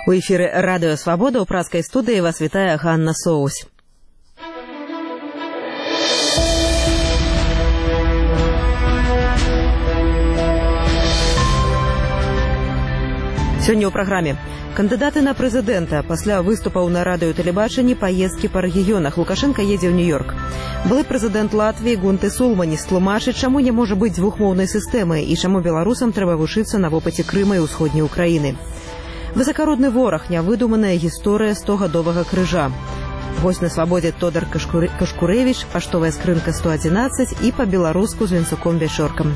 У эфіры радыё Свабода ў праскай студыі вас вітае Ганна Соусь. Сёння ў праграме. Кандыдаты на прэзідэнта. Пасля выступаў на радыё-тэлебачанні паездкі па рэгіёнах. Лукашенко едзе ў Нью-Йорк. Былы прэзідэнт Латвіі Гунты Сулманис тлумачыць, чаму не можа быць двухмоўнай сістэмы і чаму беларусам трэба вучыцца на вопыце Крыма і ўсходняй Украіны. Высакародны вораг, нявыдуманая гісторыя 100гадовага крыжа. Госць на Свабодзе Тодар Кашкурэвіч, паштовая скрынка 111 і па-беларуску з Венцуком Вячоркам.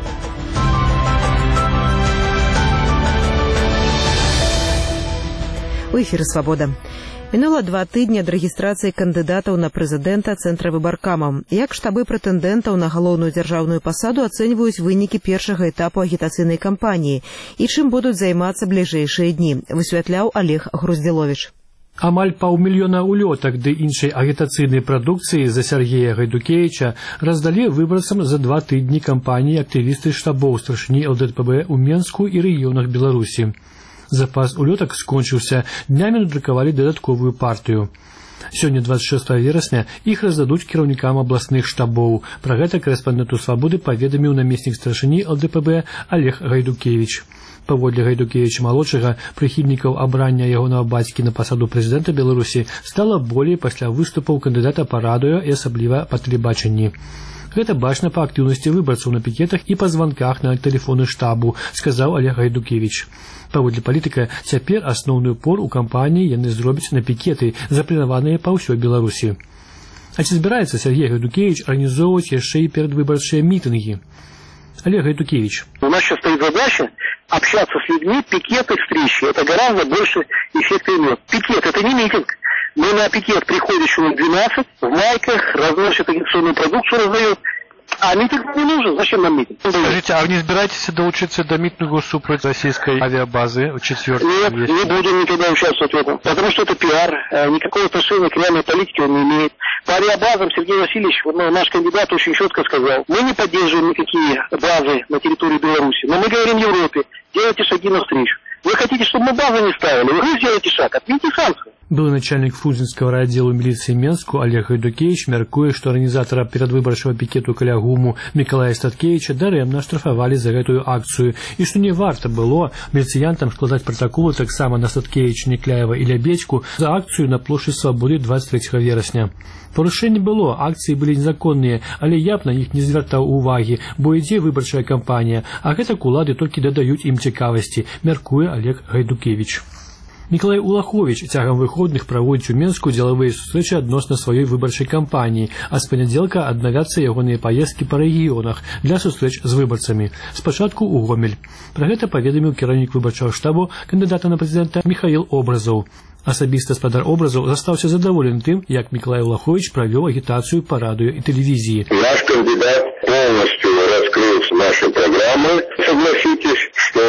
У эфіры «Свабода». Мінула 2 тыдні ад рэгістрацыі кандыдатаў на прэзідэнта цэнтравыбаркамам. Як штабы прэтэндэнтаў на галоўную дзяржаўную пасаду ацэньваюць вынікі першага этапу агітацыйнай кампаніі і чым будуць займацца бліжэйшыя дні, высвятляў Олег Груздзіловіч. Амаль 500 000 улётак ды іншай агітацыйнай прадукцыі за Сергея Гайдукевіча раздалі выбарцам за 2 тыдні кампаніі актывісты штабоў старшыні ЛДПБ ў Менску і рэгіёнах Беларусі. Запас улётак скончыўся, днямі надрукавалі дадатковую партыю. Сёння, 26 верасня, іх раздадуць кіраўнікам абласных штабоў. Пра гэта корэспандэнту Свабоды паведаміў намеснік старшыні ЛДПБ Олег Гайдукевіч. Паводле Гайдукевіча-малодшага, прыхільнікаў абрання ягонага бацькі на пасаду прэзідэнта Беларусі стала болей пасля выступаў кандыдата па радыё і асабліва па тэлебачанні. Гэта бачна па актыўнасці выбарцаў на пікетах і па званках на тэлефоны штабу, сказаў Олег Гайдукевіч. Паводле палітыка, цяпер асноўную пор у кампаніі яны зробяць на пікеты, запланаваныя па ўсёй Беларусі. А ці збіраецца Сергей Гайдукевич арганізоўваць яшчэ і перадвыбарчыя мітынгі? Олег Гайдукевич. У нас сейчас стоит задача общаться с людьми, пикеты, встречи. Это гораздо больше эффекта имеет. Пикет – это не митинг. Мы на пикет приходит человек 12, в майках, разносит агитационную продукцию, раздает. А митинг не нужен. Зачем нам митинг? Скажите, а вы не собираетесь долучиться до митингу супротив российской авиабазы 4-й? Нет, не будем никогда участвовать в этом. Потому что это пиар. Никакого отношения к реальной политике он не имеет. По авиабазам Сергей Васильевич, наш кандидат, очень четко сказал. Мы не поддерживаем никакие базы на территории Беларуси. Но мы говорим Европе, делайте шаги навстречу. Вы хотите, чтобы мы базы не ставили? Вы сделаете шаг, отмените санкции. Былы начальник Фрунзенского райотдела милиции Менску Олег Гайдукевич мяркуе, што арганізатара перадвыбарчага пікету каля ГУМу Мікалая Статкевіча дарэмна штрафавалі за гэтую акцыю і што не варта было міліцыянтам складаць пратаколы таксама на Статкевіч, Некляева і Лябедзьку за акцыю на плошчы Свабоды 23 верасня. Парушэнне было, акцыі былі незаконныя, але я б на іх не звяртаў увагі, бо ідзе выбарчая кампанія, а гэтак улады толькі дадаюць ім цікавасці, мяркуе Олег Гайдукевич. Мікалай Улахович цягам выходных праводзіць у Менску дзелавыя сустрэчы адносна сваёй выбарчай кампаніі, а з панядзелка аднавяцца ягоныя паездкі па рэгіёнах для сустрэч з выбарцамі. Спачатку ў Гомель. Пра гэта паведаміў кіраўнік выбарчага штабу кандыдата на прэзідэнта Михаил Образов. Асабіста спадар Образов застаўся задаволены тым, як Мікалай Улахович правёў агітацыю па радыё і тэлевізіі. Наш кандидат полностью раскрыл наши программы. Согласитесь, что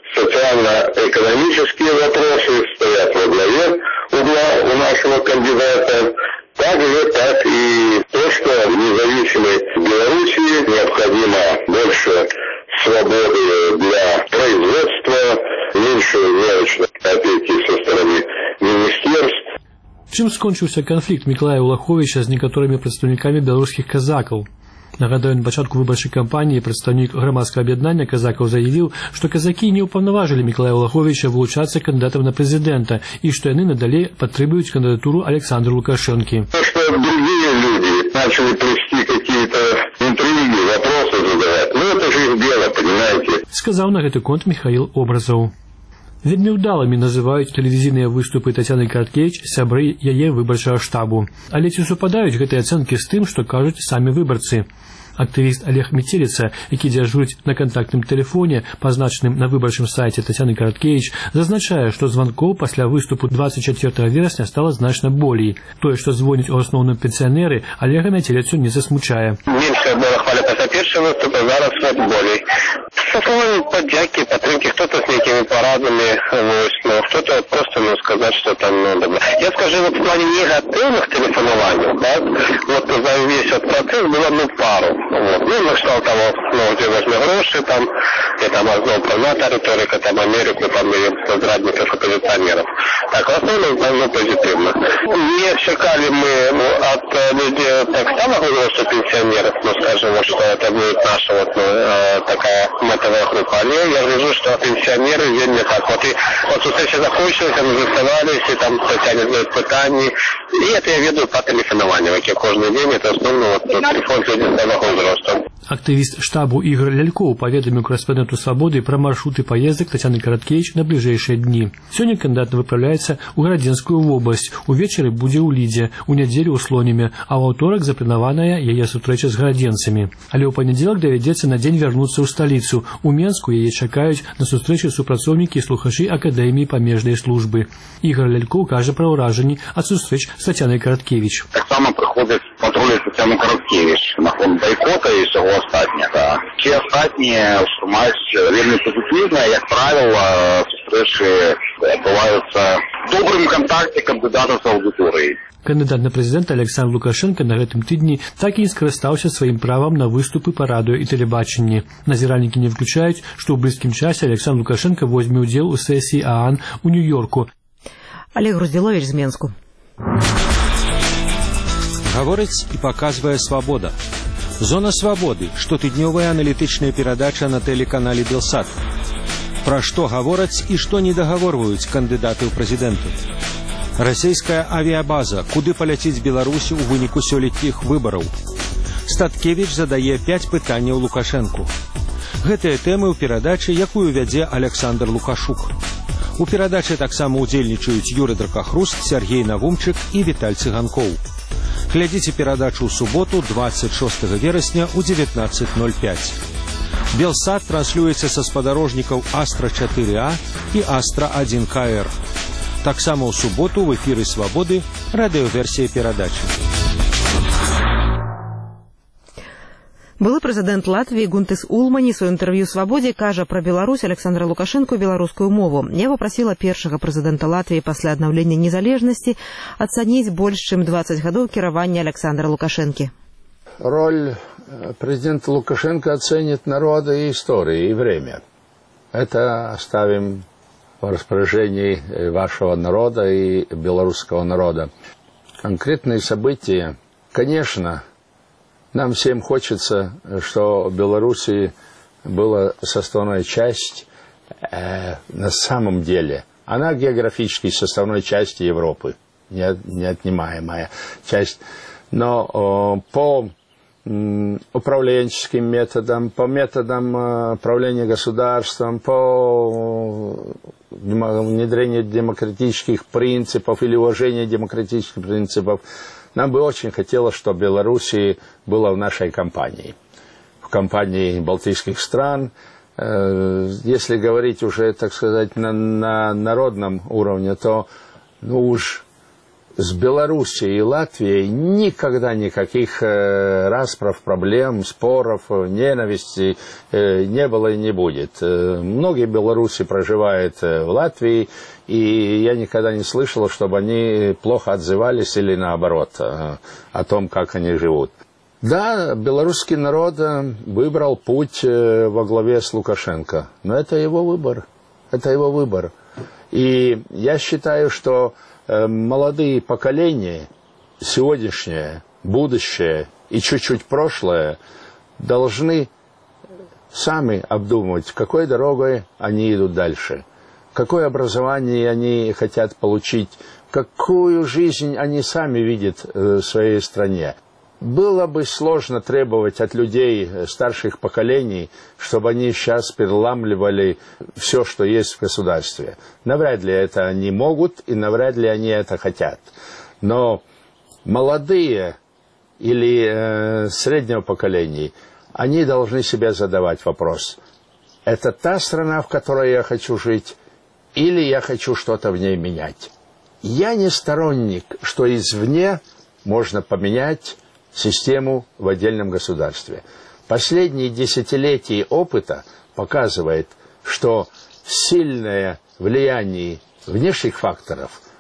социально-экономические вопросы стоят во главе угла у нашего кандидата. Также так и то, что в независимой Белоруссии необходимо больше свободы для производства, меньше мелочной опеки со стороны министерств. Чым скончыўся канфлікт Мікалая Улаховича з некаторымі прадстаўнікамі беларускіх казакаў? Нагадаю, на пачатку выбарчай кампаніі прадстаўнік грамадскага аб'яднання казакаў заявіў, што казакі не ўпаўнаважылі Мікалая Улаховича вылучацца кандыдатам на прэзідэнта і што яны надалей падтрымліваюць кандыдатуру Александра Лукашэнкі. Что другие люди начали плести какие-то интриги, вопросы задавать. Ну, это же их дело, понимаете? Сказаў на гэты конт Михаил Образов. Вельмі ўдалымі называюць тэлевізійныя выступы Тацяны Караткевіч сябры яе выбарчага штабу. Але ці супадаюць гэтыя ацэнкі з тым, што кажуць самі выбарцы? Актывіст Олег Метеліца, які дзяжурыць на кантактным тэлефоне, пазначаным на выбарчым сайце Тацяны Караткевіч, зазначае, што званкоў пасля выступу 24 верасня стала значна болей. Тое, што звоняць у асноўным пенсіянеры, Олега Метеліцу не засмучае. Меньше было хваля пасля першага выступа, зараз болей. Со словами поддержки, подтримки, кто-то с некими парадами, но кто-то просто, сказать, что там надо. Я скажу, вот в плане негативных телефонований, да, вот за весь этот процесс было пару. Вот. Ну, на кшталт того, где возьми гроши, там, и там одна риторика, там Америку, там, и зрадников, оппозиционеров. Так, в основном, позитивно. Не чекали мы от людей так само говорят, что пенсионеров, скажем, что это будет наша такая метовая группа. Але я вижу, что пенсионеры вельми так. Вот и встреча закончилась, они заставались, и там Татьяне задают питания. И это я веду по телефонованию, как каждый день, это основно телефон люди старого возраста. Актывіст штабу Ігор Лялькоў паведаміў корэспандэнту «Свабоды» пра маршруты паездак Тацяны Караткевіч на бліжэйшыя дні. Сёння кандыдат выпраўляецца ў Гарадзенскую вобласць, увечары будзе ў Лідзе, у нядзелю ў Слоніме, а ў аўторак запланаваная яе сустрэча з гарадзенцамі. Але ў панядзелак давядзецца на дзень вярнуцца ў сталіцу. У Менску яе чакаюць на сустрэчы супрацоўнікі і слухачы Акадэміі памежнай службы. Ігор Лялькоў кажа пра ўражанні ад сустрэч з Тацянай Караткевіч. Таксама прыходзяць патрулі Тацяны Караткевіч на фон бойкота і всего остатняга. Ці астатнія ўспрымаюць вельмі пазітыўна, як правіла, сустрэчы адбываюцца в добрым кантакце кандыдата з аўдыторыяй. Кандыдат на прэзідэнта Александр Лукашенко на гэтым тыдні так і не скарыстаўся сваім правам на выступы па радыё і тэлебачанні. Назіральнікі не выключаюць, што ў блізкім часе Александр Лукашенко возьме ўдзел у сесіі ААН у Нью-Йорку. Олег Груздзіловіч з Менску. Гаворыць і паказвае «Свабода». Зона свабоды, штотыднёвая аналітычная перадача на тэлеканале «Белсат». Пра што гавораць і што не дагаворваюць кандыдаты ў прэзідэнты. Расійская авіабаза, куды паляціць Беларусі ў выніку сёлетніх выбараў. Статкевіч задае 5 пытанняў Лукашэнку. Гэтыя тэмы ў перадачы, якую вядзе Александр Лукашук. У перадачы таксама ўдзельнічаюць Юрый Дракахруст, Сергей Навумчык і Віталь Цыганкоў. Глядзіце перадачу ў суботу 26 верасня ў 19:05. Белсат транслюецца са спадарожнікаў Астра-4А і Астра-1КР. Таксама ў суботу в эфіры «Свабоды» радыёверсія перадачы. Былы прэзідэнт Латвіі Гунтис Улманис у інтэрв'ю «Свабодзе» кажа пра Беларусь Александра Лукашенко і беларускую мову. Я папрасіла першага прэзідэнта Латвіі пасля аднаўлення незалежнасці ацаніць больш чым 20 гадоў кіравання Александра Лукашенкі. Роль президента Лукашенко оценит народа и история, и время. Это оставим в распоряжении вашего народа и белорусского народа. Конкретные события, конечно, нам всем хочется, что в Беларуси была составная часть на самом деле. Она географически составной части Европы, неотнимаемая часть. Но по управленческим методам, по методам управления государством, по внедрению демократических принципов или уважения демократических принципов, нам бы очень хотелось, чтобы Белоруссия была в нашей компании, в компании балтийских стран. Если говорить уже, так сказать, на народном уровне, то уж с Белоруссией и Латвией никогда никаких расправ, проблем, споров, ненависти не было и не будет. Многие белорусы проживают в Латвии, и я никогда не слышал, чтобы они плохо отзывались или наоборот о том, как они живут. Да, белорусский народ выбрал путь во главе с Лукашенко, но это его выбор. Это его выбор. И я считаю, что молодые поколения, сегодняшнее, будущее и чуть-чуть прошлое, должны сами обдумывать, какой дорогой они идут дальше, какое образование они хотят получить, какую жизнь они сами видят в своей стране. Было бы сложно требовать от людей старших поколений, чтобы они сейчас переламливали все, что есть в государстве. Навряд ли это они могут, и навряд ли они это хотят. Но молодые или среднего поколения, они должны себе задавать вопрос. Это та страна, в которой я хочу жить, или я хочу что-то в ней менять? Я не сторонник, что извне можно поменять систему в отдельном государстве. Последние десятилетия опыта показывает, что сильное влияние внешних факторов,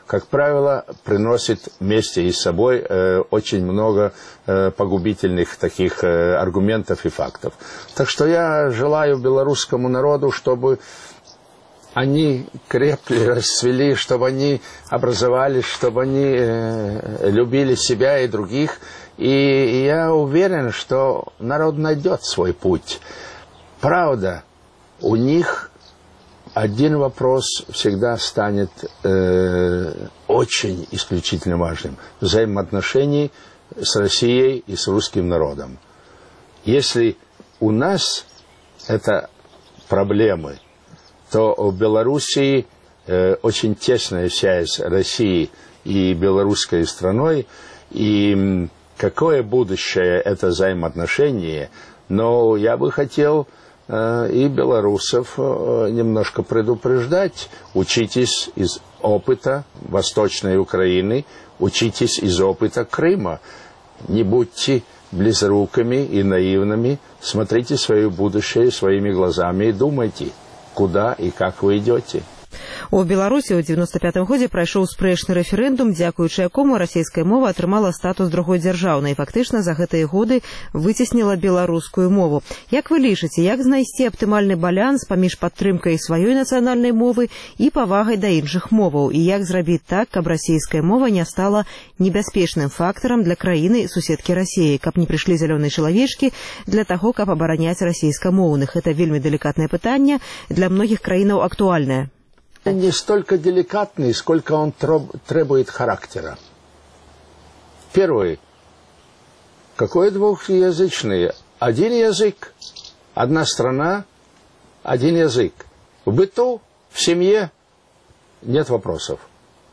как правило, приносит вместе и с собой очень много погубительных таких аргументов и фактов. Так что я желаю белорусскому народу, чтобы они крепли, расцвели, чтобы они образовались, чтобы они любили себя и других. И я уверен, что народ найдет свой путь. Правда, у них один вопрос всегда станет очень исключительно важным. Взаимоотношений с Россией и с русским народом. Если у нас это проблемы, то в Белоруссии очень тесная связь России и белорусской страной, и какое будущее это взаимоотношение, но я бы хотел и белорусов немножко предупреждать: учитесь из опыта Восточной Украины, учитесь из опыта Крыма, не будьте близорукими и наивными, смотрите свое будущее своими глазами и думайте, куда и как вы идете. У Беларусі ў 95-м годзе прайшоў спрэчны рэферэндум, дзякуючы якому расійская мова атрымала статус другой дзяржаўнай і фактычна за гэтыя годы выцесніла беларускую мову. Як вы лічыце, як знайсці аптымальны баланс паміж падтрымкай сваёй нацыянальнай мовы і павагай да іншых моваў? І як зрабіць так, каб расійская мова не стала небяспечным фактарам для краіны суседкі Расіі, каб не прыйшлі зялёныя чалавечкі для таго, каб абараняць расійскамоўных? Это вельмі деликатное пытанне, для многіх краінаў актуальнае. Не столько деликатный, сколько он требует характера. Первый. Какой двухязычный? Один язык, одна страна, один язык. В быту, в семье нет вопросов.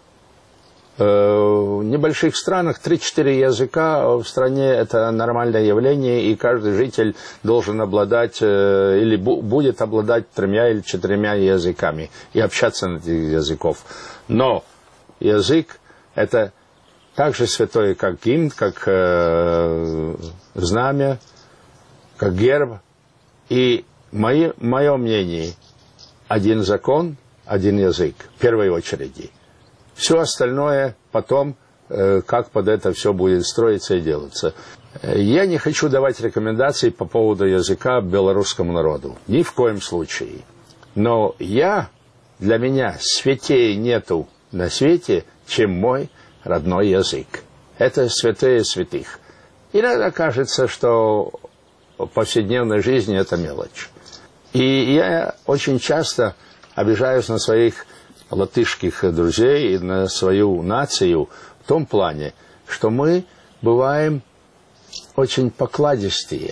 В небольших странах 3-4 языка в стране это нормальное явление, и каждый житель должен обладать или будет обладать 3 или 4 языками и общаться на этих языков. Но язык это так же святое, как гимн, как знамя, как герб. И мое мнение: один закон, один язык в первой очереди. Все остальное потом, как под это все будет строиться и делаться. Я не хочу давать рекомендации по поводу языка белорусскому народу. Ни в коем случае. Но для меня святее нету на свете, чем мой родной язык. Это святые святых. Иногда кажется, что в повседневной жизни это мелочь. И я очень часто обижаюсь на своих латышских друзей и на свою нацию в том плане, что мы бываем очень покладистые.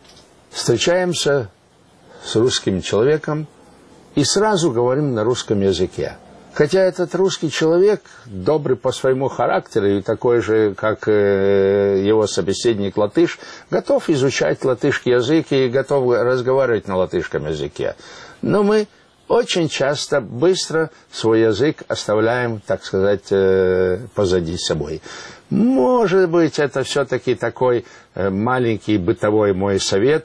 Встречаемся с русским человеком и сразу говорим на русском языке. Хотя этот русский человек, добрый по своему характеру и такой же, как его собеседник латыш, готов изучать латышский язык и готов разговаривать на латышском языке. Но мы очень часто быстро свой язык оставляем, так сказать, позади собой. Может быть, это все-таки такой маленький бытовой мой совет.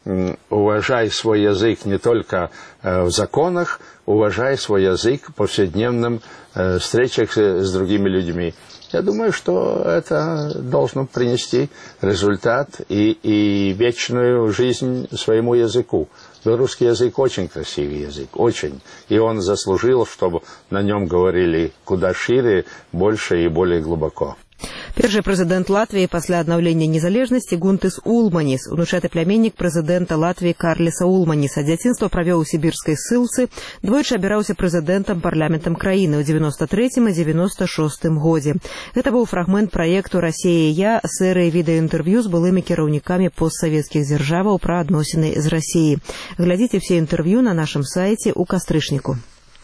Уважай свой язык не только в законах, уважай свой язык в повседневных встречах с другими людьми. Я думаю, что это должно принести результат и вечную жизнь своему языку. Белорусский язык очень красивый язык, очень. И он заслужил, чтобы на нем говорили куда шире, больше и более глубоко. Першы прэзідэнт Латвіі пасля аднаўлення незалежнасці Гунтыс Улманіс, унучаты пляменнік прэзідэнта Латвіі Карліса Улманіса. Дзяцінства правёў у сібірскай ссылцы, двойчы абіраўся прэзідэнтам парламентам краіны ў 93-м і 96-м годзе. Гэта быў фрагмент праекту «Расія і я» серыі відэаінтэрв'ю з былымі кіраўнікамі постсавецкіх дзяржаваў пра адносіны з Расіяй. Глядзіце все інтэрв'ю на нашым сайце ў кастрычніку.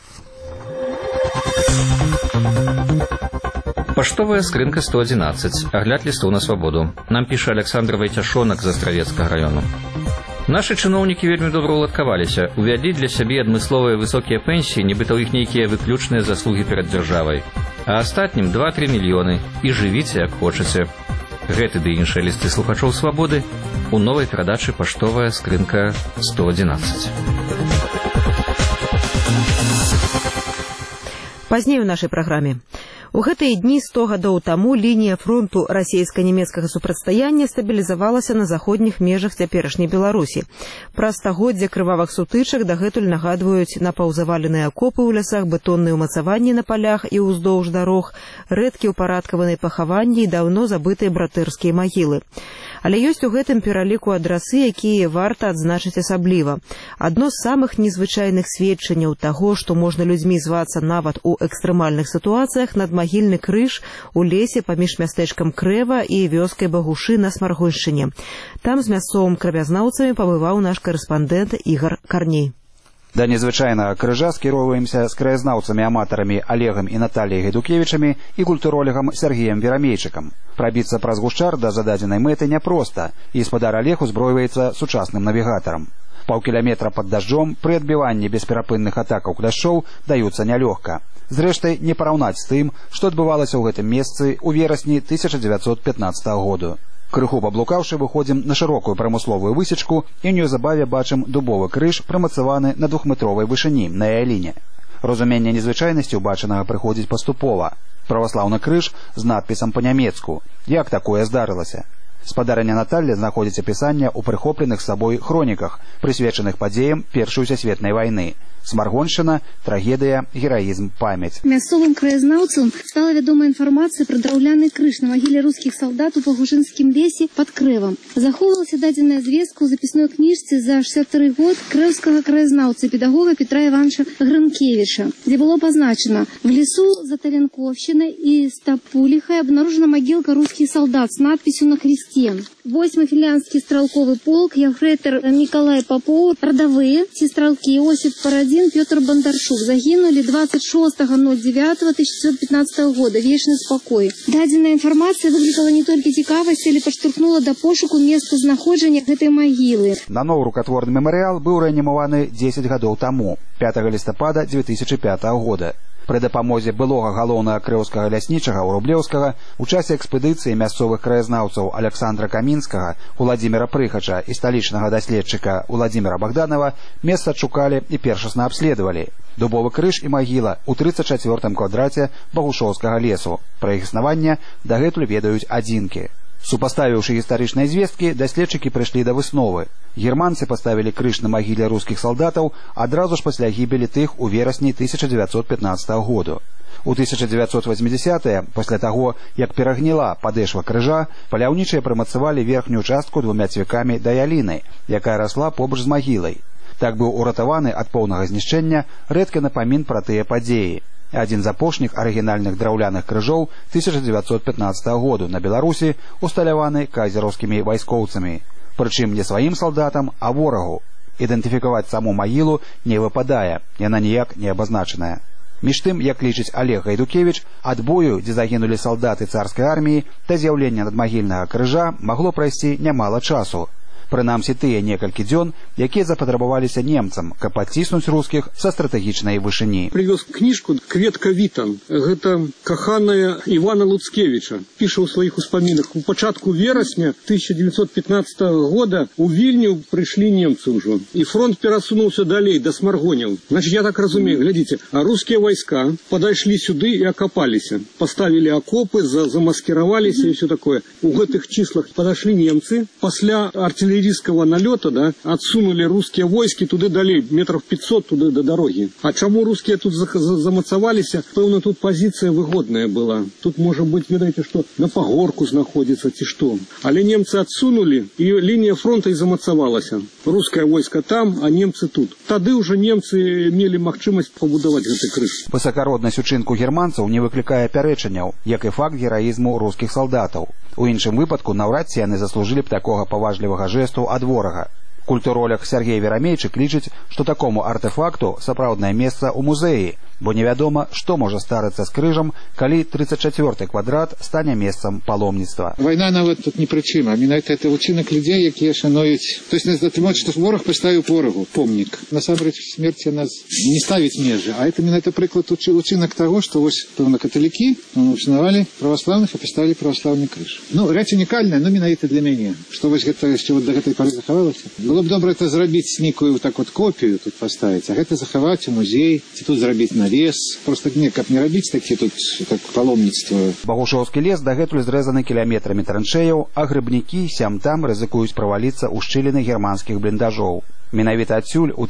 Паштовая скрынка 111. Агляд лістоў на свабоду. Нам піша Александр Вайцяшонак з Астравецкага раёну. Нашы чыноўнікі вельмі добра ўладкаваліся, увялі для сябе адмысловыя высокія пенсіі, нібыта ў іх нейкія выключныя заслугі перад дзяржавай. А астатнім 2-3 мільёны. І жывіце, як хочаце. Гэты ды іншыя лісты слухачоў свабоды у новай перадачы «Паштовая скрынка 111». Пазней у нашай праграме. У гэтыя дні 100 гадоў таму лінія фронту расійска-нямецкага супрацьстаяння стабілізавалася на заходніх межах цяперашняй Беларусі. Пра стагоддзя крывавых сутычак дагэтуль нагадваюць напаўзаваленыя акопы ў лясах, бетонныя ўмацаванні на палях і ўздоўж дарог, рэдкія ўпарадкаваныя пахаванні і даўно забытыя братэрскія магілы. Але ёсць у гэтым пераліку адрасы, якія варта адзначыць асабліва. Адно з самых незвычайных сведчанняў таго, што можна людзьмі звацца нават у экстрэмальных сітуацыях, надмагільны крыж у лесе паміж мястэчкам Крэва і вёскай Багушы на Смаргоншчыне. Там з мясцовым краязнаўцамі пабываў наш карэспандэнт Ігар Карней. Да незвычайнага крыжа скіроўваемся з краязнаўцамі-аматарамі Олегам і Наталіяй Гайдукевічамі і культуролегам Сергеем Верамейчыкам. Прабіцца праз гушчар да зададзенай мэты няпроста, і спадар Олег узброіваецца сучасным навігатарам. Паўкіляметра пад дажджом пры адбіванні бесперапынных атакаў кляшчоў даюцца нялёгка. Зрэшты, не параўнаць з тым, што адбывалася ў гэтым месцы ў верасні 1915 году. Крыху паблукаўшы, выходзім на шырокую прамысловую высечку і неўзабаве бачым дубовы крыж, прымацаваны на 2-метровай вышыні на яліне. Разуменне незвычайнасці ўбачанага прыходзіць паступова. Праваслаўны крыж з надпісам па-нямецку. Як такое здарылася? Спадарыня Наталля знаходзіць апісанне ў прыхопленых сабой хроніках, прысвечаных падзеям Першай сусветнай вайны. Смаргоншчына, трагедыя, гераізм, памяць. Мясцовым краязнаўцам стала вядома інфармацыя пра драўляны крыж на магіле рускіх салдат у Багушынскім лесе пад Крэвам. Захоўвалася дадзеная звестка ў запісной кніжцы за 63 год крэўскага краязнаўца педагога Петра Івановича Грынкевича, дзе было пазначана: в лесу за Таленковщиной и Стапулихой обнаружена могилка русских солдат с надписью на кресте. 8-й финляндский стрелковый полк, ефрейтор Николай Попов, родовые, сестралки Иосиф Парадин, Петр Бондарчук загинули 26.09.1915 года. Вечный спокой. Даденная информация выкликала не только цікавасць, але падштурхнула да пошуку месца знаходжання гэтай магілы. На новы рукатворны мемарыял быў рэанімаваны 10 гадоў таму, 5 лістапада 2005 года. Пры дапамозе былога галоўнага крэўскага ляснічага Урублеўскага у часе экспедыцыі мясцовых краязнаўцаў Александра Камінскага, Уладзіміра Прыхача і сталічнага даследчыка Уладзіміра Богданова месца адшукалі і першасна абследавалі. Дубовы крыж і магіла ў 34-м квадраце Багушоўскага лесу. Пра іх існаванне дагэтуль ведаюць адзінкі. Супаставіўшы гістарычныя звесткі, даследчыкі прыйшлі да высновы. Германцы паставілі крыж на магіле рускіх салдатаў адразу ж пасля гібелі тых у верасні 1915 году. У 1980-е, пасля таго, як перагніла падэшва крыжа, паляўнічыя прымацавалі верхнюю частку 2 цвікамі да яліны, якая расла побач з магілай. Так быў уратаваны ад поўнага знішчэння рэдкі напамін пра тыя падзеі. Адзін з апошніх арыгінальных драўляных крыжоў 1915 году на Беларусі усталяваны казераўскімі вайскоўцамі. Прычым не сваім салдатам, а ворагу. Ідэнтыфікаваць саму магілу не выпадае, яна ніяк не абазначаная. Між тым, як лічыць Олег Гайдукевіч, ад бою, дзе загінулі салдаты царскай арміі, да з'яўлення надмагільнага крыжа магло прайсці нямала часу. Прынамсі тыя некалькі дзён, якія запатрабаваліся немцам, каб адціснуць рускіх са стратэгічнай вышыні. Прывёз кніжку «Кветка Вітан». Гэта каханая Івана Луцкевіча. Піша ў сваіх успамінах. У пачатку верасня 1915 года у Вільню прыйшлі немцы ўжо. І фронт перасунуўся далей, да Смаргоняў. Значит, я так разумею, глядзіце, а рускія войска падайшлі сюды і акапаліся. Паставілі акопы, замаскіраваліся і ўсё такое. У гэтых числах падайшлі немцы. Пасля артиллерийского налета, да, отсунули русские войски туды далей, метров 500 туды до дороги. А чему русские тут замацаваліся? Пэўна, тут позиция выгодная была. Тут, может быть, ведаеце, что на пагорку знаходится, ці что. Але немцы отсунули, и линия фронта и замацавалася. Русское войско там, а немцы тут. Тады уже немцы мелі магчымасць пабудаваць гэты крыж. Высакароднасць учынку германцаў не выклікае пярэчанняў, як і факт гераізму рускіх салдатаў. У іншым выпадку наўрад ці яны заслужылі б такога паважлівага жэсту ад ворага. Культуролог Сергей Верамейчык лічыць, што такому артефакту сапраўднае месца ў музеі, бо невядома, што можа старыцца з крыжам, калі 34-й квадрат стане месцам паломніцтва. Вайна нават тут не прычына. Менавіта это учынак людзей, якія шануюць. То есть нас затрымаць, што вораг паставіў ворагу помнік. Насамрэч смерць нас не ставіць межы, а это менавіта прыклад учынак таго, што вось пэўна каталікі ушанавалі праваслаўных і паставілі праваслаўны крыж. Ну, рэч унікальная, но менавіта для мяне, што вось гэта яшчэ вот да гэтай пары захавалася. Было б добра это зрабіць некую так вот копію тут поставить, а гэта захаваць у музей, ці тут зрабіць навес. Просто не, каб не рабіць такі тут так паломніцтва. Багушоўскі лес дагэтуль зрэзаны кіламетрамі траншэяў, а грыбнікі сям-там рызыкуюць праваліцца ў шчыліны германскіх бліндажоў. Менавіта адсюль у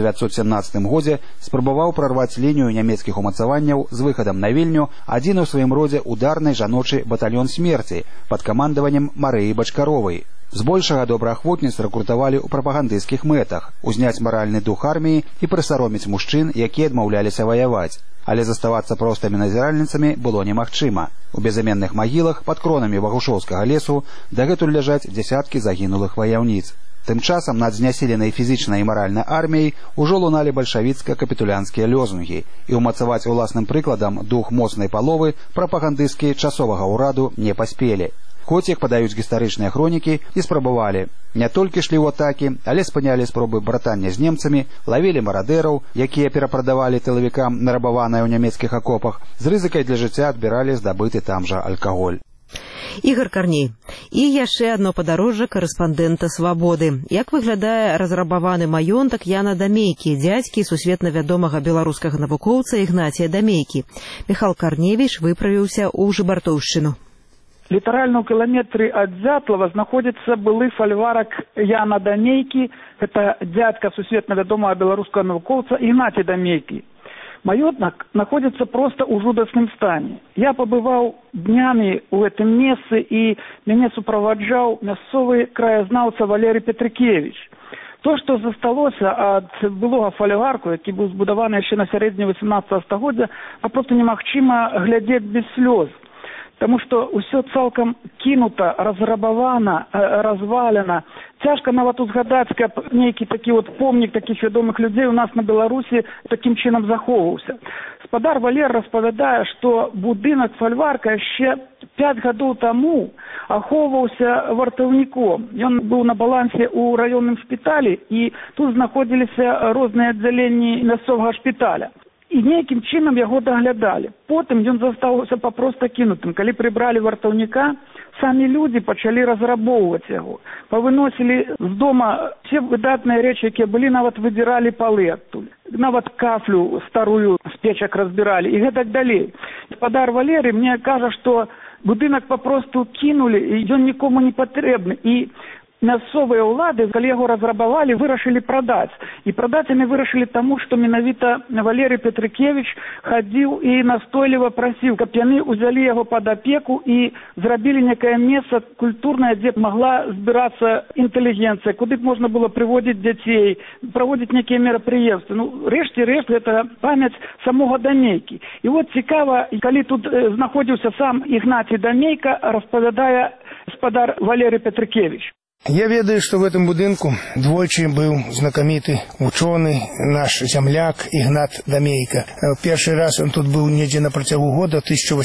1917 годзе спрабаваў прарваць лінію нямецкіх умацаванняў з выхадам на Вільню адзін у сваім родзе ударны жаночы батальён смерці пад камандаваннем Марыі Бачкаровай. Збольшага добраахвотніц рэкрутавалі ў прапагандысцкіх мэтах, узняць маральны дух арміі і прысароміць мужчын, якія адмаўляліся ваяваць. Але заставацца простымі назіральніцамі было немагчыма. У безыменных магілах пад кронамі Багушоўскага лесу дагэтуль ляжаць дзясяткі загінулых ваяўніц. Тым часам над знясіленай фізічнай і маральнай арміяй ужо луналі бальшавіцка-капітулянскія лёзунгі, і ўмацаваць уласным прыкладам дух моцнай паловы прапагандысцкія часовага ўраду не паспелі. Хоць, як падаюць гістарычныя хронікі, і спрабавалі. Не толькі шлі ў атакі, але спынялі спробы братання з немцамі, лавілі марадэраў, якія перапрадавалі тылавікам нарабаванае ў нямецкіх акопах, з рызыкай для жыцця адбіралі здабыты там жа алкаголь. Ігор Карней. І яшчэ адно падарожжа корэспандэнта «Свабоды». Як выглядае разрабаваны маёнтак Яна Дамейкі, дзядзькі сусветна вядомага беларускага навукоўца Ігнація Дамейкі. Міхал Карневіч выправіўся ў Жыбартоўшчыну. Літаральна ў кіламетры ад Дзятлава знаходзіцца былы фальварак Яна Дамейкі, гэта дзядзька сусветна вядомага беларускага навукоўца Ігнація Дамейкі. Маёнтак находится просто ў жудасным стане. Я побывал днями в этом месте, и меня сопровождал мясцовый краязнаўца Валерий Петрыкевич. То, что засталося ад былога фальварку, які быў збудаваны яшчэ на сярэдзіне 18 стагоддзя, просто немагчыма глядзець без слёз. Потому что ўсё цалкам кінута, разрабавана, развалена. Цяжка нават узгадаць, каб нейкі такі вот помнік такіх вядомых людзей у нас на Беларусі такім чынам захоўваўся. Спадар Валер распавядае, што будынак фальварка яшчэ 5 гадоў таму ахоўваўся вартаўніком. Ён быў на балансе ў раённым шпіталі, і тут знаходзіліся розныя аддзяленні мясцовага шпіталя. І нейкім чынам яго даглядалі. Потым ён застаўся папроста кінутым. Калі прыбралі вартаўніка, самі людзі пачалі разрабоўваць яго. Павыносілі з дома все выдатныя рэчы, якія былі, нават выдзіралі палы адтуль. Нават кафлю старую з печак разбіралі і гэтак далей. Спадар Валерый мне кажа, што будынак папросту кінулі, і ён нікому не патрэбны. І мясцовыя ўлады, калі яго разрабавалі, вырашылі прадаць. І прадаць яны вырашылі таму, што менавіта Валерый Петрыкевич хадзіў і настойліва прасіў, каб яны ўзялі яго пад апеку і зрабілі некае месца культурнае, дзе магла збірацца інтэлігенцыя, куды б можна было прыводзіць дзяцей, праводзіць нейкія мерапрыемствы. Ну, рэшце-рэшт, гэта памяць самога Дамейкі. І вот цікава, калі тут знаходзіўся сам Ігнацій Дамейка, распавядае спадар Валерый Петрыкевич. Я ведаю, что в этом будынку двойчы был знакомитый ученый, наш земляк Игнат Дамейка. Первый раз он тут был недзе на працягу года, в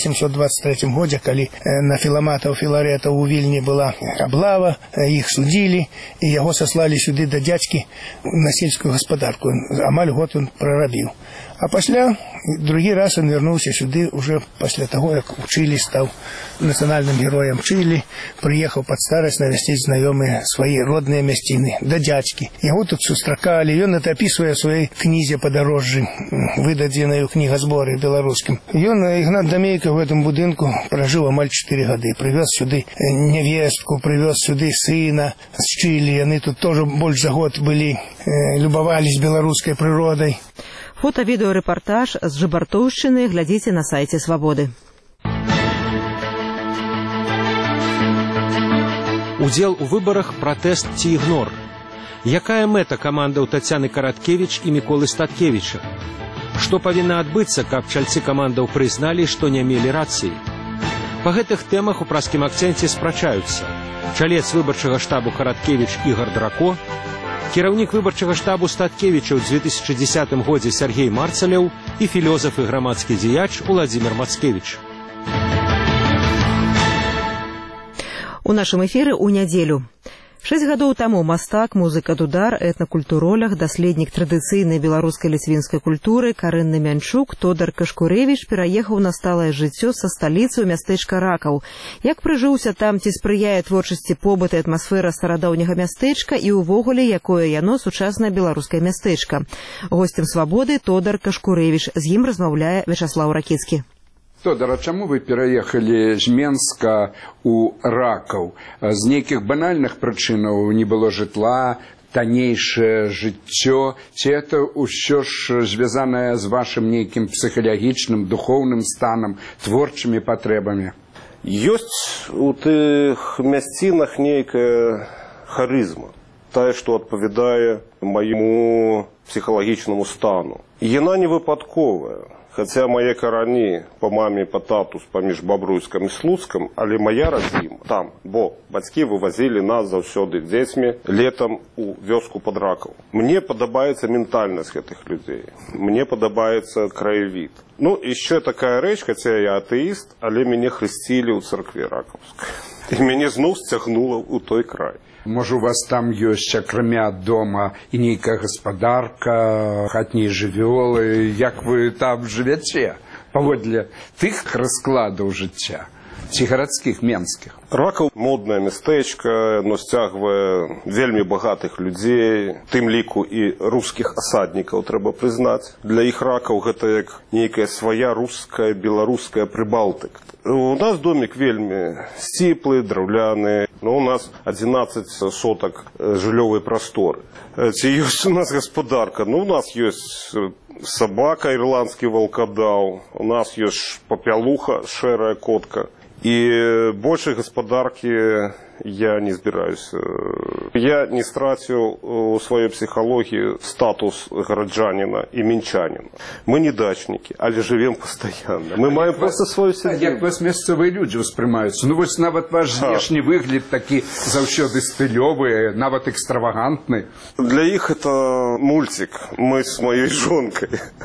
1823 годзе, калі на філаматаў Філарета у Вільні была облава, их судили, и его сослали сюды до дядьки на сельскую господарку. Амаль год он прорабил. А пасля, другі раз он вернулся сюды уже после того, как учили, стал национальным героем Чили, приехал под старость навестить знакомые свои родные местины, до дядьки. Его тут сустракали, и он это описывая в своей книге «Подорожжи», выдаденной в книгосборе белорусским. И он, Игнат Дамейка, в этом будинку прожил амаль 4 года. Привез сюда невестку, привез сюда сына с Чили. Они тут тоже больше за год были, любовались белорусской природой. Фота-відеорэпартаж з Жыбартоўшчыны глядзіце на сайце «Свабоды». Удзел у выбарах, пратэст ці ігнор. Якая мэта камандаў Тацяны Караткевіч і Міколы Статкевіча? Што павінна адбыцца, каб чальцы камандаў прызналі, што не мелі рацыі? Па гэтых тэмах у праскім акцэнце спрачаюцца чалец выбарчага штабу Караткевіч Ігар Драко, кіраўнік выбарчага штабу Статкевіча ў 2010 годзе Сергей Марцалеў і філёзаф і грамадскі дзеяч Уладзімір Мацкевіч. У нашым эфіры ў нядзелю. 6 гадоў таму мастак, музыка дудар, этнакультуролог, даследнік традыцыйнай беларускай ліцвінскай культуры Карынны Мянчук Тодар Кашкурэвіч пераехаў на сталае жыццё са сталіцы ў мястэчка Ракаў. Як прыжыўся там, ці спрыяе творчасці побыт і атмасфера старадаўняга мястэчка і ўвогуле, якое яно сучаснае беларускае мястэчка. Госцем «Свабоды» Тодар Кашкурэвіч. З ім размаўляе Вячаслаў Ракіцкі. Тодар, а чаму вы пераехалі з Менска ў Ракаў? З нейкіх банальных прычынаў не было жытла, таннейшае жыццё, ці это ўсё ж звязанае з вашым нейкім псіхалагічным, духоўным станам, творчымі патрэбамі? Ёсць у тых мясцінах нейкая харызма, тая, што адпавядае майму псіхалагічнаму стану. Яна не выпадковая. Хаця мае карані па маме і па тату паміж Бабруйскам і Слуцкам, але мая радзіма там, бо бацькі вывазілі нас заўсёды дзецьмі летам у вёску пад Ракаў. Мне падабаецца ментальнасць гэтых людзей, мне падабаецца краявід. Ну, яшчэ такая рэч, хаця я атэіст, але мяне хрысцілі ў царкве Ракаўскай. І мяне зноў сцягнула ў той край. Можа, у вас там ёсць, акрамя дома, і нейкая гаспадарка, хатнія жывёлы, як вы там жывяце, паводле тых раскладаў жыцця, ці гарадскіх, менскіх? Ракаў моднае мястэчка, но сцягвае вельмі багатых людзей, тым ліку і рускіх асаднікаў, трэба прызнаць. Для іх Ракаў гэта як нейкая свая руская, беларуская Прыбалтык. У нас домик вельмі сціплы, драўляны, но у нас 11 соток жыллёвай прасторы. Ці ёсць у нас гаспадарка? Ну, у нас ёсць сабака, ірландскі валкадаў, у нас ёсць папялуха, шэрая котка. І большай гаспадаркі я не збіраюся. Я не страціў у сваёй псіхалогіі статус гараджаніна і мінчаніна. Мы не дачнікі, але жывем пастаянна. Мы маем проста сваю сядзібу. Як вас месцавыя людзі ўспрымаюцца? Ну, вось нават ваш знешні выгляд такі заўсёды стылёвы, нават экстравагантны. Для іх это мульцік, мы з маёй жонкай.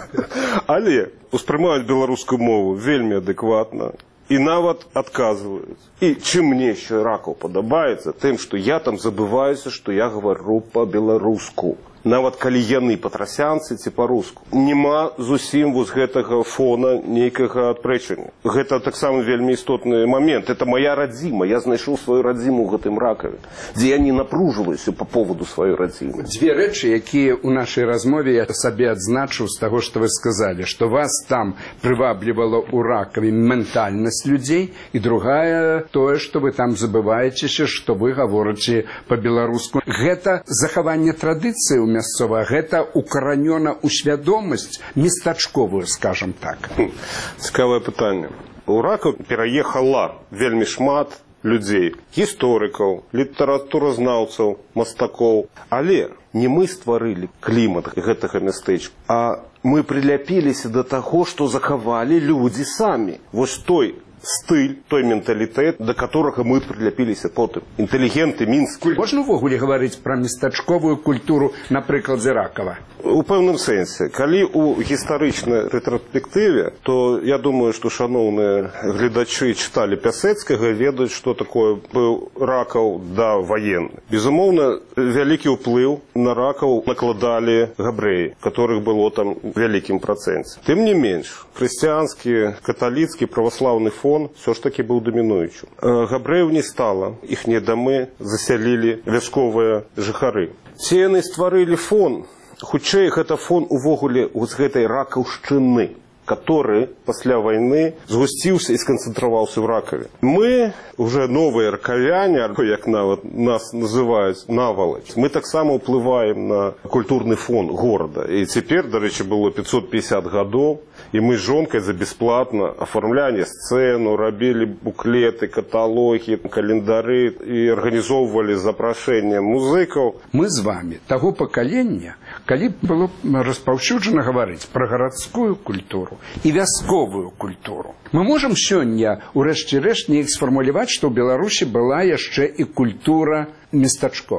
Але успрымаюць беларускую мову вельмі адэкватна. І нават адказваюць. І чым мне ще Ракаў падабаецца, тым, што я там забываюся, што я гавару па-беларуску. Нават калі яны патрасянцы ці па-руску. Нема зусім вось гэтага фона нейкага адпрэчання. Гэта таксама вельмі істотны момент. Это моя радзіма. Я знайшоў сваю радзіму ў гэтым Ракаве, дзе я не напружваюся па поводу сваёй радзімы. Дзве рэчы, якія ў нашай размове я сабе адзначыў з таго, што вы сказалі, што вас там прываблівала ў Ракаве ментальнасць людзей, і другая тое, што вы там забываецеся, што вы гаворыце па-беларуску. Гэта захаванне традыцыі ў мясцовая, гэта укаранёна ў свядомасць местачковую, скажам так. Цікавае пытанне. У Ракаў пераехала вельмі шмат людзей, гісторыкаў, літаратуразнаўцаў, мастакоў. Але не мы стварылі клімат гэтага мястэчка, а мы прыляпіліся да таго, што захавалі людзі самі. Вось той стыль, той менталітэт, да которага мы прыляпіліся потым. Інтэлігенты, мінскія. Можна ўвогуле гаварыць пра местачковую культуру на прыкладзе Ракава? У пэўным сэнсе. Калі у гістарычнай рэтраспектыве, то я думаю, што шаноўныя гледачы чыталі Пясэцкага, ведаюць, што такое быў Ракаў да ваенны. Безумоўна, вялікі ўплыў на Ракаў накладалі габрэі, которых было там вялікім працэнце. Тым не менш, хрысціянскі, каталіцкі, праваслаўны фон все ж таки быў дамінуючым. Габрэяў не стала, іхнія дамы засялілі вясковыя жыхары. Ці яны стварылі фон, хутчэй гэта фон увогуле з гэтай ракаўшчыны, который пасля вайны згусціўся і сканцэнтраваўся ў Ракаве. Мы, уже новыя ракавяне, як нават нас называюць, навалаць, мы таксама ўплываем на культурны фон горада. І цяпер, дарэчы, было 550 гадоў, і мы з жонкай за бясплатна афармлялі сцэну, рабілі буклеты, каталогі, календары і арганізоўвалі запрашэнне музыкаў. Мы з вами таго пакалення, калі было распаўсюджана гаварыць пра гарадскую культуру і вясковую культуру. Мы можам сёння, урэшце рэшт, неяк сфармуляваць, што ў Беларусі была яшчэ і культура местачковая.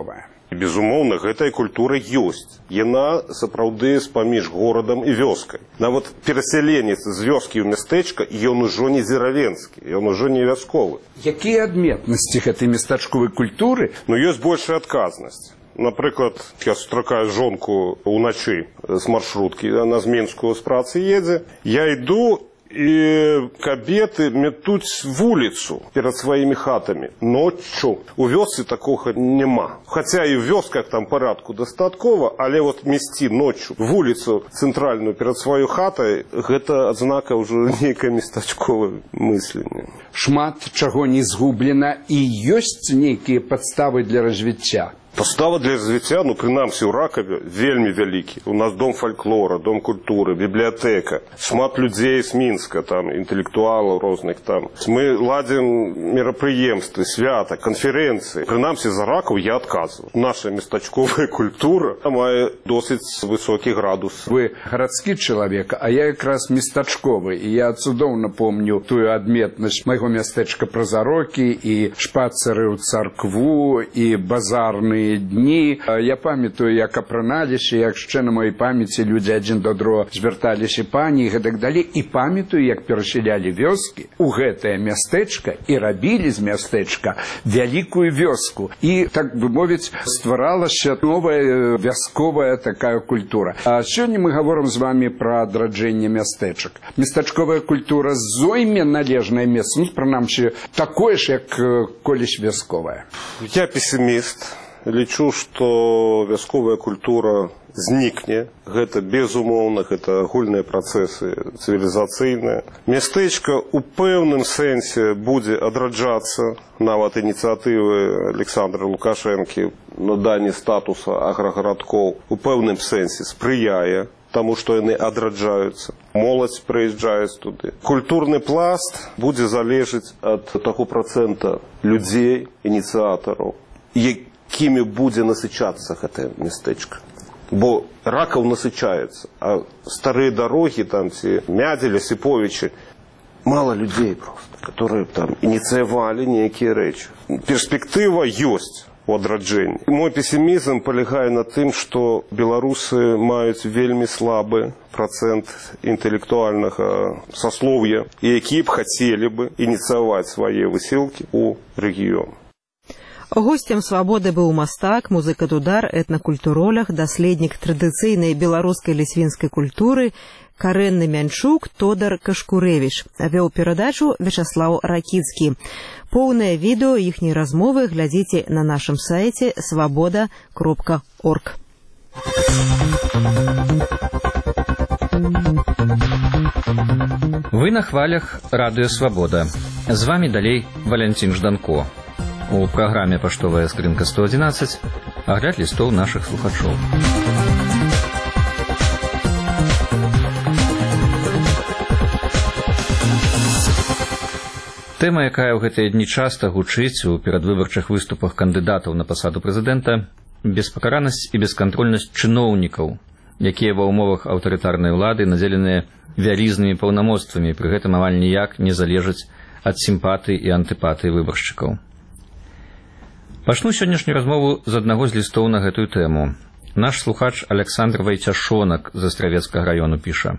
Безумоўна, гэтая культура ёсць. Яна сапраўды паміж горадам і вёскай. Нават перасяленец з вёскі ў мястэчка, ён ужо не зіравенскі, ён ужо не вясковы. Якія адметнасці гэтай местачковай культуры? Ну, ёсць большая адказнасць. Напрыклад, я сустракаю жонку ўначы з маршруткі, яна з Мінску з працы едзе. Я іду, і кабеты метуць вуліцу перад сваімі хатамі ноччу. У вёсцы такога няма. Хаця і ў вёсках там парадку дастаткова, але вот месці ноччу вуліцу цэнтральную перад сваёй хатай, гэта адзнака ўжо нейкае местачковае мысленне. Шмат чаго не згублена і ёсць нейкія падставы для развіцця. Пастава для развіцця, ну, прынамсі, ў Ракаве вельмі вялікі. У нас дом фальклора, дом культуры, бібліятэка. Шмат людзей з Мінска, там, інтэлектуалаў розных там. Мы ладзім мерапрыемствы, свята, канферэнцыі. Прынамсі, за Ракаў я адказваю. Наша местачковая культура мае досыць высокі градус. Вы гарадскі чалавек, а я якраз местачковы. І я цудоўна помню тую адметнасць майго мястэчка Празарокі і шпацары ў царкву, і базарныя дні. Я памятаю, як апраналіся, як яшчэ на моей памяці людзі адзін да другога звярталіся пані і гэтак далей. І памятаю, як перасялялі вёскі у гэтае мястэчка і рабілі з мястэчка вялікую вёску. І, так бы мовіць, стваралася новая вясковая такая культура. А сёння мы гаворым з вами пра адраджэнне мястэчак. Местачковая культура зойме належнае месца, ну, прынамсі, такое ж, як колісь вясковая. Я пессіміст. Лічу, што вясковая культура знікне. Гэта безумоўна, гэта агульныя працэсы цывілізацыйныя. Мястэчка ў пэўным сэнсе будзе адраджацца. Нават ініцыятывы Александра Лукашэнкі наданне статуса аграгарадкоў у пэўным сэнсе спрыяе таму, што яны адраджаюцца. Моладзь прыязджае туды. Культурны пласт будзе залежыць ад таго працэнта людзей, ініцыятараў, якімі будзе насычацца гэтае мястэчка. Бо Ракаў насычаецца, а старыя дарогі, там, ці Мядзеля, Сіповічы, мала людзей просто, которые там ініцыявалі нейкія рэчы. Перспектыва ёсць у адраджэнні. Мой пессімізм палягае на тым, што беларусы маюць вельмі слабы працэнт інтэлектуальнага саслоўя, які б хацелі бы ініцыяваць свае высілкі ў рэгіён. Гостем «Свабоды» быў мастак, музыка дудар, этнакультуролог, даследнік традыцыйнай беларускай лісвінскай культуры, карэнны мянчук Тодар Кашкурэвіч. Вёў перадачу Вячаслаў Ракіцкі. Поўнае відэо іхняй размовы глядзіце на нашым сайце swaboda.org. Вы на хвалях радыё «Свабода». З вами далей Валянцін Жданко. У праграме «Паштовая скрынка 111» агляд лістоў нашых слухачоў. Тэма, якая ў гэтыя дні часта гучыць у перадвыбарчых выступах кандыдатаў на пасаду прэзідэнта – беспакаранасць і бескантрольнасць чыноўнікаў, якія ва ўмовах аўтарытарнай улады надзеленыя вялізнымі паўнамоцтвамі, пры гэтым амаль ніяк не залежаць ад сімпатый і антыпатый выбаршчыкаў. Пачну сённяшнюю размову з аднаго з лістоў на гэтую тэму. Наш слухач Александр Вайцяшонак з Астравецкага раёну піша.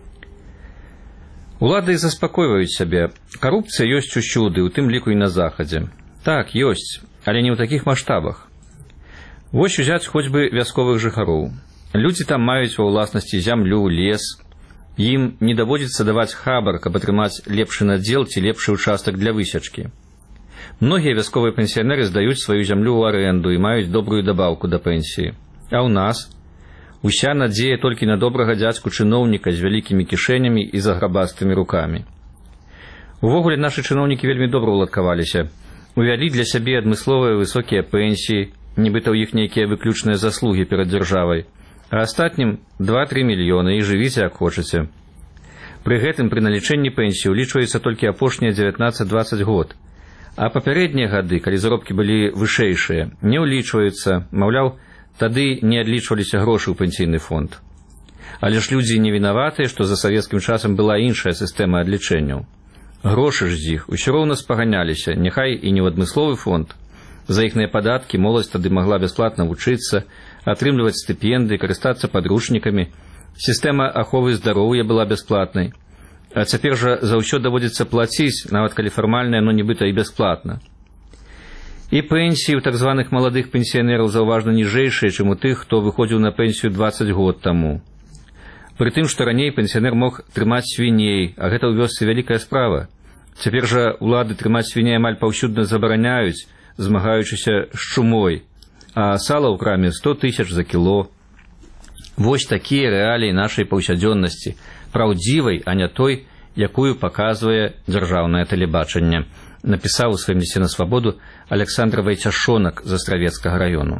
Улады заспакойваюць сябе. Карупцыя ёсць усюды, у тым ліку і на захадзе. Так, ёсць, але не ў такіх маштабах. Вось узяць хоць бы вясковых жыхароў. Людзі там маюць ва ўласнасці зямлю, лес. Ім не даводзіцца даваць хабар, каб атрымаць лепшы надзел ці лепшы ўчастак для высечкі. Многія вясковыя пенсіянеры здаюць сваю зямлю ў арэнду і маюць добрую дабаўку да пенсіі. А ў нас уся надзея толькі на добрага дзядзьку чыноўніка з вялікімі кішэнямі і заграбастымі рукамі. Увогуле, нашы чыноўнікі вельмі добра ўладкаваліся. Увялі для сябе адмысловыя высокія пенсіі, нібыта ў іх нейкія выключныя заслугі перад дзяржавай. А астатнім 2-3 мільёны і жывіце, як хочаце. Пры гэтым пры налічэнні пенсіі улічваецца толькі апошнія 19-20 год. А папярэднія гады, калі заробкі былі вышэйшыя, не ўлічваюцца, маўляў, тады не адлічваліся грошы ў пенсійны фонд. Але ж людзі не вінаватыя, што за савецкім часам была іншая сістэма адлічэнняў. Грошы ж з іх усё роўна спаганяліся, няхай і не ў адмысловы фонд, За іхныя падаткі моладзь тады магла бясплатна вучыцца, атрымліваць стыпендыі, карыстацца падручнікамі. Сістэма аховы здароўя была бясплатнай. А цяпер жа за ўсё даводзіцца плаціць, нават калі фармальна, но нібыта і бясплатна. І пенсіі ў так званых маладых пенсіянераў заўважна ніжэйшыя, чым у тых, хто выходзіў на пенсію 20 год таму. Пры тым, што раней пенсіянер мог трымаць свіней, а гэта ў вёсцы вялікая справа. Цяпер жа ўлады трымаць свіней амаль паўсюдна забараняюць, змагаючыся з чумой, а сала ў краме 100 000 за кіло. Вось такія рэаліі нашай паўсядзённасці, праўдзівай, а не той, якую паказвае дзяржаўнае тэлебачанне, напісаў у сваім лісце на свабоду Александр Вайцяшонак з Астравецкага раёну.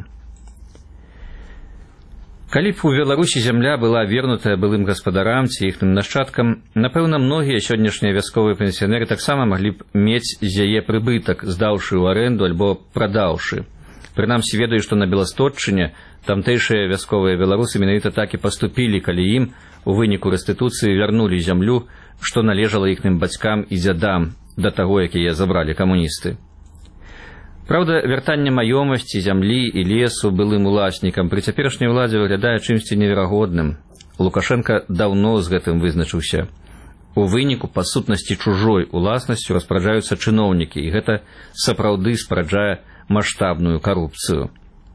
Калі б у Беларусі зямля была вернутая былым гаспадарам ці іхным нашчадкам, напэўна, многія сённяшнія вясковыя пенсіянеры таксама маглі б мець з яе прыбытак, здаўшы ў арэнду альбо прадаўшы. Прынамсі ведаю, што на Беластотчыне тамтэйшыя вясковыя беларусы менавіта так і паступілі, калі ім у выніку рэстытуцыі вярнулі зямлю, што належала іхным бацькам і дзядам да таго, якія забралі камуністы. Праўда, вяртанне маёмасці, зямлі і лесу былым уласнікам пры цяперашняй уладзе выглядае чымсьці неверагодным. Лукашенка даўно з гэтым вызначыўся. У выніку па сутнасці чужой уласнасцю распараджаюцца чыноўнікі, і гэта сапраўды спараджае маштабную карупцыю.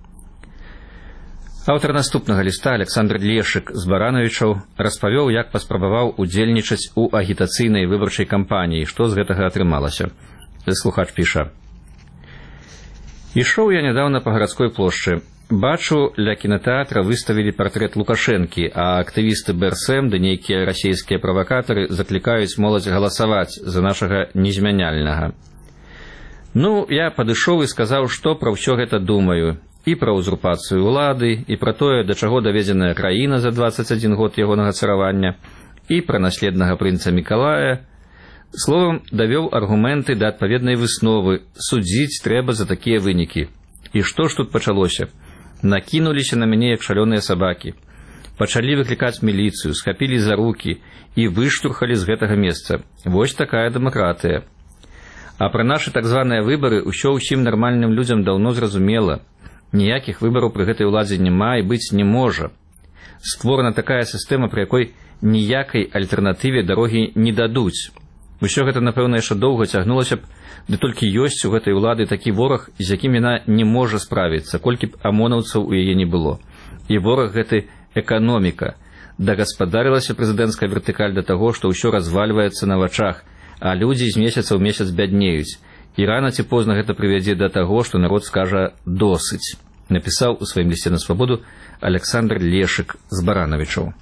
Аўтар наступнага ліста Александр Лешык з Баранавічаў распавёў, як паспрабаваў удзельнічаць у агітацыйнай выбарчай кампаніі, што з гэтага атрымалася. Слухач піша: «Ішоў я нядаўна па гарадской плошчы. Бачу, ля кінатэатра выставілі партрэт Лукашэнкі, а актывісты БРСМ ды нейкія расійскія правакатары заклікаюць моладзь галасаваць за нашага незмяняльнага. Ну, я падышоў і сказаў, што пра ўсё гэта думаю. І пра ўзурпацыю ўлады, і пра тое, да чаго даведзеная краіна за 21 год ягонага царавання, і пра наследнага прынца Мікалая. Словам, давёў аргументы да адпаведнай высновы. Судзіць трэба за такія вынікі. І што ж тут пачалося? Накінуліся на мяне, як шалёныя сабакі. Пачалі выклікаць міліцыю, схапілі за рукі і выштурхалі з гэтага месца. Вось такая дэмакратыя. А пра нашы так званыя выбары ўсё ўсім нармальным людзям даўно зразумела. Ніякіх выбараў пры гэтай уладзе няма і быць не можа. Створана такая сістэма, пры якой ніякай альтэрнатыве дарогі не дадуць. Усё гэта, напэўна, яшчэ доўга цягнулася б, ды толькі ёсць у гэтай улады такі вораг, з якім яна не можа справіцца, колькі б амонаўцаў у яе не было. І вораг гэты эканоміка. Дагаспадарылася прэзідэнцкая вертыкаль да таго, што ўсё развальваецца на вачах, а людзі з месяца ў месяц бяднеюць. І рана ці позна гэта прывядзе да таго, што народ скажа «досыць», напісаў у сваім лісце на свабоду Александр Лешык з Баранавічаў.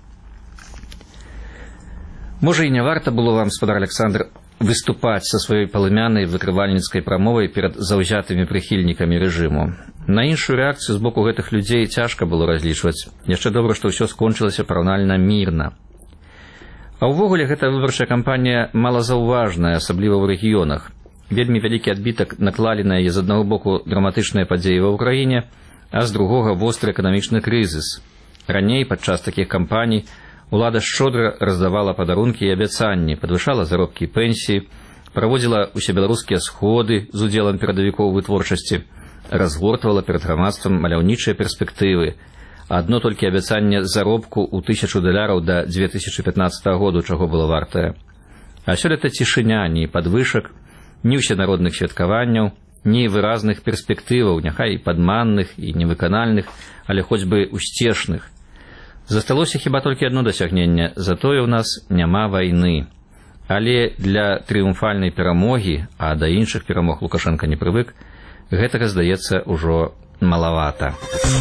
Можа, і не варта было вам, спадар Александр, выступаць са сваёй палымянай выкрывальніцкай прамовай перад заўзятымі прыхільнікамі рэжыму. На іншую рэакцыю з боку гэтых людзей цяжка было разлічваць. Яшчэ добра, што ўсё скончылася параўнальна мірна. А ўвогуле гэта выбарчая кампанія малазаўважная, асабліва ў рэгіёнах. Вельмі вялікі адбітак наклалі на яе з аднаго боку драматычныя падзеі ва ўкраіне, а з другога востры эканамічны крызіс. Раней, падчас такіх кампаній, улада шчодра раздавала падарункі і абяцанні, падвышала заробкі і пенсіі, праводзіла усебеларускія сходы з удзелам перадавікоў вытворчасці, разгортвала перад грамадствам маляўнічыя перспектывы. Адно толькі абяцанне заробку ў $1000 да 2015 году, чаго было вартае. А сёлета цішыня, ні падвышак, ні ўсенародных святкаванняў, ні выразных перспектываў, няхай і падманных, і невыканальных, але хоць бы усцешных. Засталося хіба толькі адно дасягненне, затое ў нас няма вайны. Але для трыумфальнай перамогі, а да іншых перамог Лукашенка не прывык, гэтага, здаецца, ужо малавата.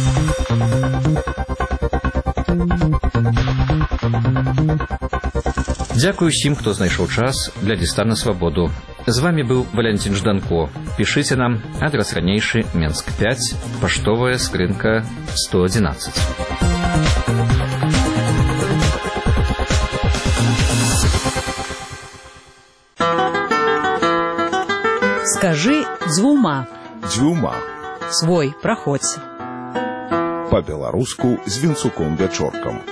Дзякую усім, хто знайшоў час для ліста на свабоду. З вами быў Валянцін Жданко. Пішыце нам, адрас ранейшы, Менск 5, паштовая скрынка 111. Скажи дзвюма. Дзвюма. Свой, праходзь. Па-беларуску з Вінцуком Вячоркам.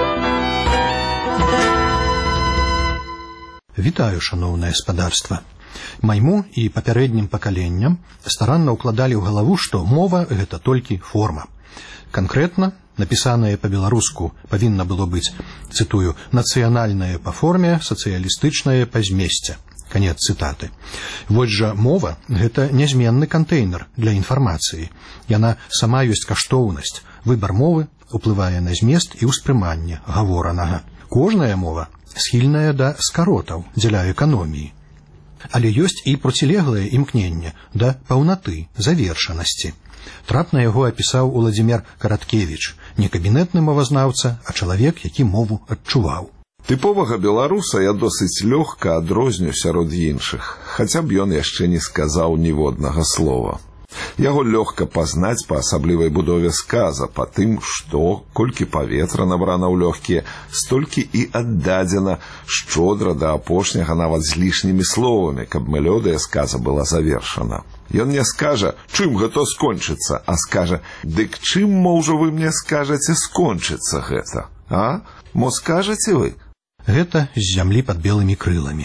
Вітаю, шаноўнае спадарства. Майму і папярэднім пакаленням старанна ўкладалі ў галаву, што мова – гэта толькі форма. Канкрэтна, напісанае па-беларуску павінна было быць, цытую, «нацыянальнае па форме, сацыялістычнае па змесце». Канец цытаты. Вось жа мова – гэта нязменны кантэйнер для інфармацыі. Яна сама ёсць каштоўнасць. Выбар мовы уплывае на змест і ўспрыманне гаворанага. Кожная мова схільная да скаротаў дзеля эканоміі. Але ёсць і процілеглае імкненне да паўнаты, завершанасці. Трапна яго апісаў Уладзімір Караткевіч, не кабінетны мовазнаўца, а чалавек, які мову адчуваў. Тыповага беларуса я досыць лёгка адрозню сярод іншых, хаця б ён яшчэ не сказаў ніводнага слова. Яго лёгка пазнаць па асаблівай будове сказа, па тым, што, колькі паветра набрана ў лёгкія, столькі і аддадзена шчодра да апошняга нават з лішнімі словамі, каб мелодыя сказа была завершана. Ён не скажа, чым гэта скончыцца, а скажа, дык чым, можа, вы мне скажаце, скончыцца гэта? А? Мо скажаце вы? Гэта з зямлі пад белымі крыламі.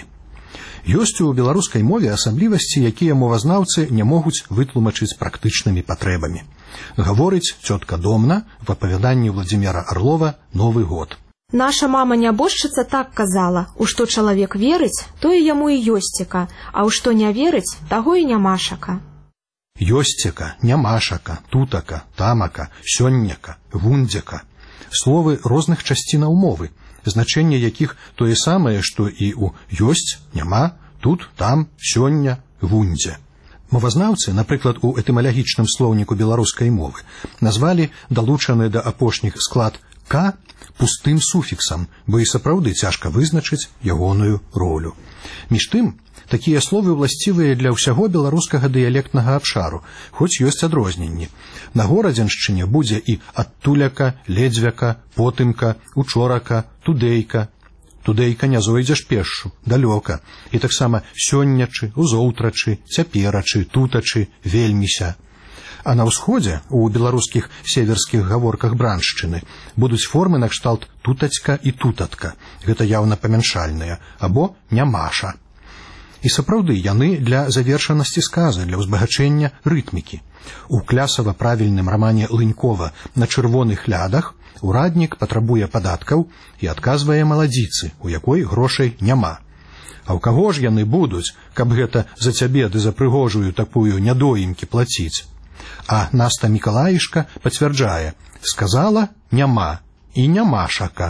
Ёсць у беларускай мове асаблівасці, якія мовазнаўцы не могуць вытлумачыць практычнымі патрэбамі. Гаворыць цётка Домна в апавяданні Владзіміра Арлова «Новы год». Наша мама-нябожчыца так казала, у што чалавек верыць, тое яму і ёсцека, а ў што не верыць, таго і нямашака. Ёсцека, нямашака, тутака, тамака, сённяка, вундзяка. Словы розных часцінаў мовы, значэнне якіх тое самае, што і ў ёсць, няма, тут, там, сёння, вундзе. Мовазнаўцы, напрыклад, у этымалагічным слоўніку беларускай мовы, назвалі далучаны да апошніх склад «к» пустым суфіксам, бо і сапраўды цяжка вызначыць ягоную ролю. Між тым, такія словы ўласцівыя для ўсяго беларускага дыялектнага абшару, хоць ёсць адрозненні. На горадзеншчыне будзе і адтуляка, ледзьвяка, потымка, учорака, тудейка. Тудейка не зойдзеш пешшу, далёка. І таксама сённячы, узоўтрачы, цяперачы, тутачы, вельміся. А на ўсходзе, у беларускіх северскіх гаворках браншчыны, будуць формы накшталт тутацька і тутатка. Гэта яўна памяншальныя, або нямаша. І сапраўды яны для завершанасці сказа, для ўзбагачэння рытмікі. У клясава-правільным рамане Лынькова «На чырвоных лядах» ураднік патрабуе падаткаў і адказвае маладзіцы, у якой грошай няма. А ў каго ж яны будуць, каб гэта за цябе ды за прыгожую такую нядоімкі плаціць? А Наста Мікалаішка пацвярджае, сказала няма і нямашака.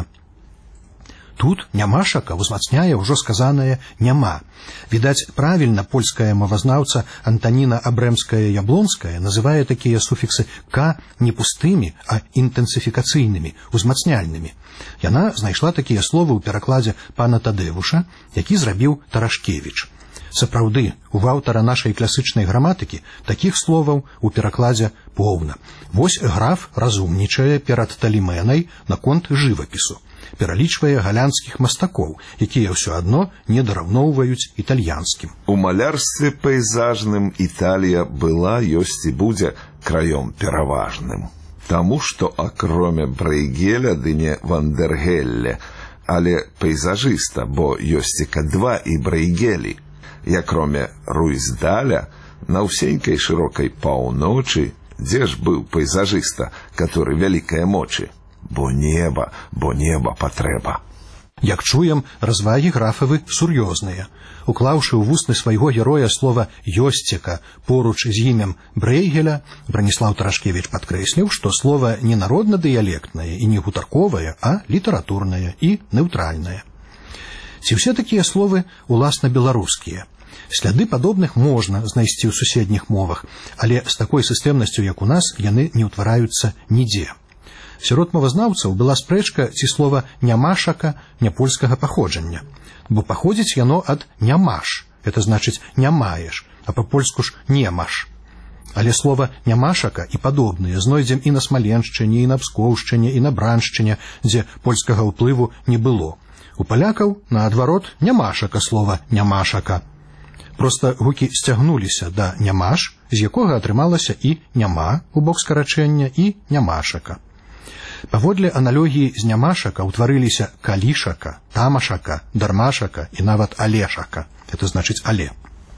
Тут нямашака ўзмацняе ўжо сказанае няма. Відаць, правільна польская мовазнаўца Антаніна Абрэмская-Яблонская называе такія суфіксы «к» не пустымі, а інтэнсіфікацыйнымі, узмацняльнымі. Яна знайшла такія словы ў перакладзе пана Тадэвуша, які зрабіў Тарашкевіч. Сапраўды, у аўтара нашай класычнай граматыкі такіх словаў у перакладзе поўна. Вось граф разумнічае перад Талімэнай наконт жывапісу. Пералічвае галянскіх мастакоў, якія ўсё адно не дараўноўваюць італьянскім. У малярстве пейзажным Італія была, ёсць і будзе краём пераважным. Таму, што акроме Брейгеля ды не Вандергелле, але пейзажыста, бо ёсць і К2 і Брейгелі. І акроме Руйздаля, на ўсенькай шырокай паўночы, дзе ж быў пейзажыста, который вялікае мочы? Бо неба патрэба. Як чуем, развагі графавы сур'ёзныя. Уклаўшы ў вусны свайго героя слова «ёсцека» поруч з імем Брейгеля, Браніслаў Тарашкевіч падкрэсліў, што слова не народна-дыялектнае і не гутарковае, а літаратурнае і неўтральнае. Ці ўсе такія словы уласна беларускія? Сляды падобных можна знайсці ў суседніх мовах, але з такой сістэмнасцю, як у нас, яны не ўтвараюцца нідзе. Сярод мовазнаўцаў была спрэчка, ці слова «нямашака» няпольскага паходжання, бо паходзіць яно ад «нямаш», это значыць «не маеш», а па-польску ж «немаш». Але слова «нямашака» і падобныя знойдзем і на Смаленшчыне, і на Пскоўшчыне, і на Браншчыне, дзе польскага ўплыву не было. У палякаў, наадварот, нямашака слова «нямашака». Проста гукі сцягнуліся да «нямаш», з якога атрымалася і «няма» у бок скарачэння, і «нямашака». Паводле аналогіі з нямашака ўтварыліся калішака, тамашака, дармашака і нават алешака. Это значыць але.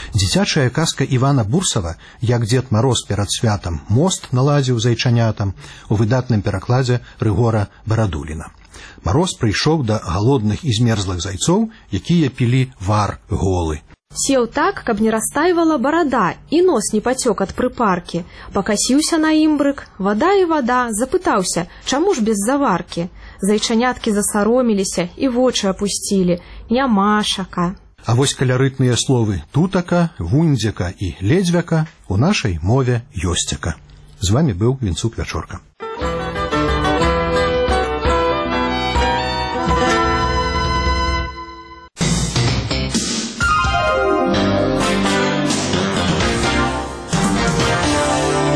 Дзіцячая казка Івана Бурсава «Як Дзед Мароз перад святам мост наладзіў зайчанятам» у выдатным перакладзе Рыгора Барадуліна. Мароз прыйшоў да галодных і змерзлых зайцоў, якія пілі вар голы. Сеў так, каб не растайвала барада, і нос не пацёк ад прыпаркі. Пакасіўся на імбрык, вада і вада, запытаўся, чаму ж без заваркі? Зайчаняткі засароміліся і вочы апусцілі. Нямашака. А вось каларытныя словы «тутака», «вундзяка» і «ледзьвяка» у нашай мове ёсцяка. З вамі быў Вінцук Вячорка.